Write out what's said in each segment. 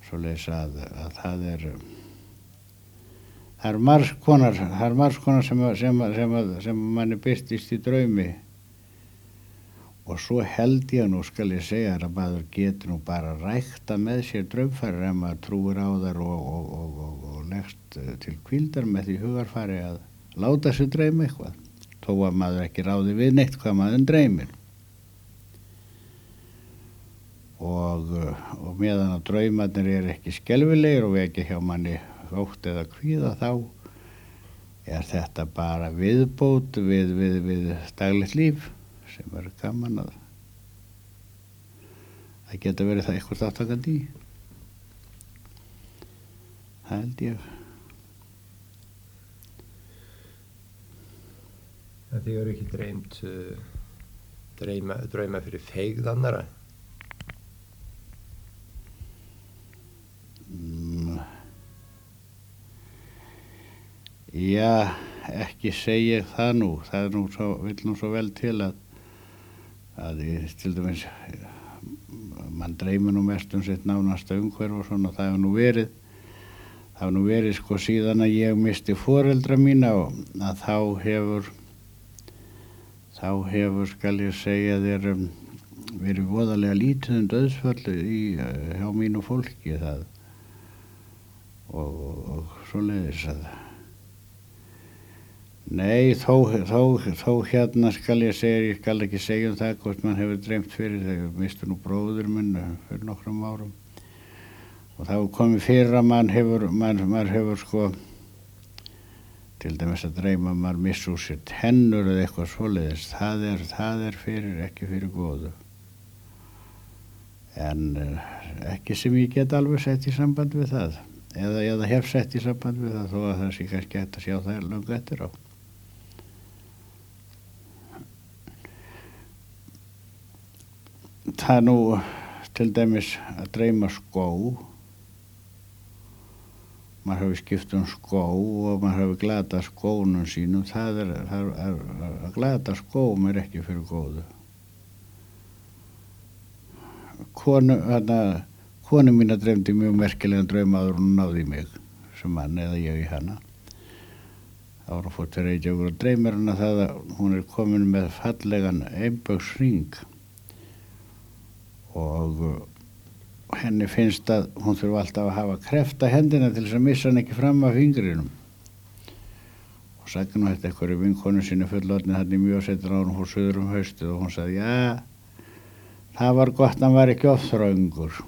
svoleiðis að það er margs konar sem manni birtist í draumi. Og svo held ég nú, skal ég segja, að maður getur nú bara rækta með sér draumfarir ef maður trúir á þær og leggst til hvíldar með því hugarfari að láta sér dreyma eitthvað, þó að maður ekki ráði við neitt hvað maður dreymir. Og meðan að draumarnir eru ekki skelfilegir og vekja hjá manni ótt eða kvíða, þá er þetta bara viðbót við daglegt líf sem er gaman að geta verið það eitthvað þátttakandi í. Það held ég. Þið eru ekki dreymt drauma fyrir feigð annara? Já, ekki segi ég það nú. Það vill nú svo vel til að ég, til dæmis, mann dreymir nú mest sitt nánasta umhverfi og svona. Það hefur nú verið sko síðan að ég misti foreldra mína og að þá hefur, skal ég segja þér, verið voðalega lítið dauðsföll hjá mínu fólki það og svoleiðis að nei, þó hérna skal ég skal ekki segja það hvort mann hefur dreymt fyrir þegar mistu nú bróður minn fyrir nokkrum árum og þá komið fyrir að maður hefur sko til dæmis að dreyma maður missi úr sér tennur eða eitthvað svoleiðis það er ekki fyrir góðu en ekki sem ég get alveg sett í samband við það eða hef sett í samband við það þó að það sé kannski hægt að sjá það löngu eftir á. Það nú til dæmis að dreyma skó, maður hefur skipt skó og maður hefur glatað skónum sínum, það er að glata skóm er ekki fyrir góðu. Konu mín dreymdi mjög merkilegan draum áður hún náði í mig sem mann eða ég í hana. Þá var hún fór til Reykjavíkur og dreymir hana það að hún er komin með fallegan einbaugsring og henni finnst að hún þurfi alltaf að hafa krefta hendina til þess að missa hann ekki fram af fingrinum. Og sagði nú þetta einhverju vinkonu sinni fullorðni þarna í Mjósetur áður hún fór suður haustið og hún sagði já, það var gott að hann var ekki of þröngur.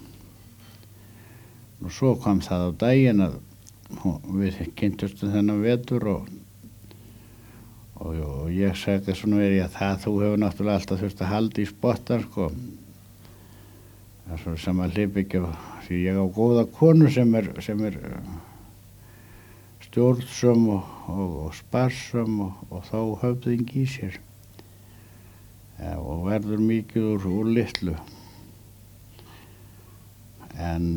Og svo kom það á daginn að við kynntustum þennan vetur og ég sagði svona verið að það þú hefur náttúrulega alltaf þurft að halda í spottar sko. Það er svona sem að hleypa ekki því ég á góða konu sem er stjórnsöm og sparsöm og þó höfðing í sér og verður mikið úr litlu. En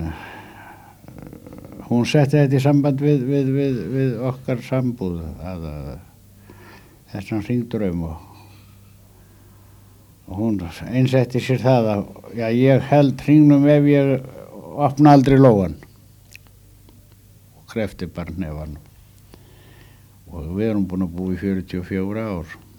hún setti þetta í samband við okkar sambúð að þessan hringdraum og hún einsetti sér það að já, ég held hringnum ef ég opna aldrei lóan og krefti bara hnefann og við erum búin að búa í 44 ár